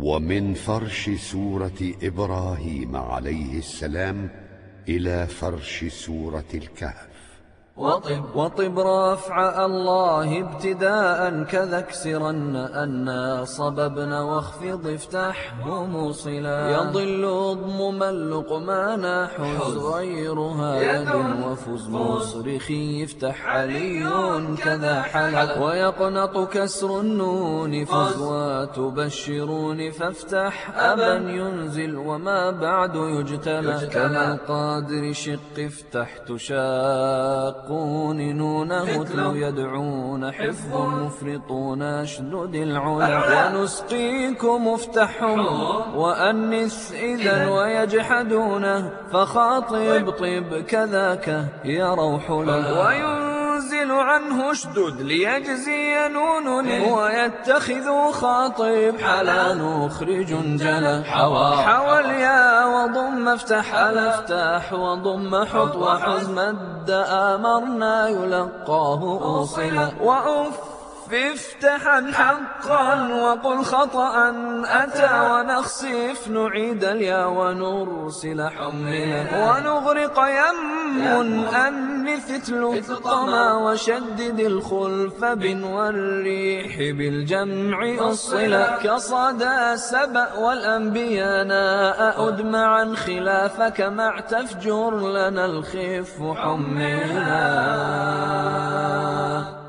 ومن فرش سورة إبراهيم عليه السلام إلى فرش سورة الكهف. وطب رفع الله ابتداء كذا اكسرن أنا صببنا واخفض افتحه موصلا يضل اضمم اللقمان حز غيرها يد وفز مصرخي يفتح علي كذا حلا ويقنط كسر النون فز وتبشرون فافتح أبا ينزل وما بعد يجتلى كما القادر شق افتح تشاق نونه تلو يدعون حفظ مفرطون اشدد العلا ونسقيكم افتحهم وأنس إذا ويجحدونه فخاطب طب كذاك يروح له وينزل عنه اشدد ليجزي نون ويتخذ خاطب حلا نخرج جلا حوى اليا وضم افتح الافتح وضم حط وحز مد امرنا يلقاه اوصلا وأف افتحا حقا وقل خطأ أتى ونخسف نعيد اليا ونرسل حملا ونغرق يم أنث الطما وشدد الخلف بن والريح بالجمع الصلا كصدى سبأ والأنبياء ناء أدمعا خلافك مع تفجر لنا الخف حملا.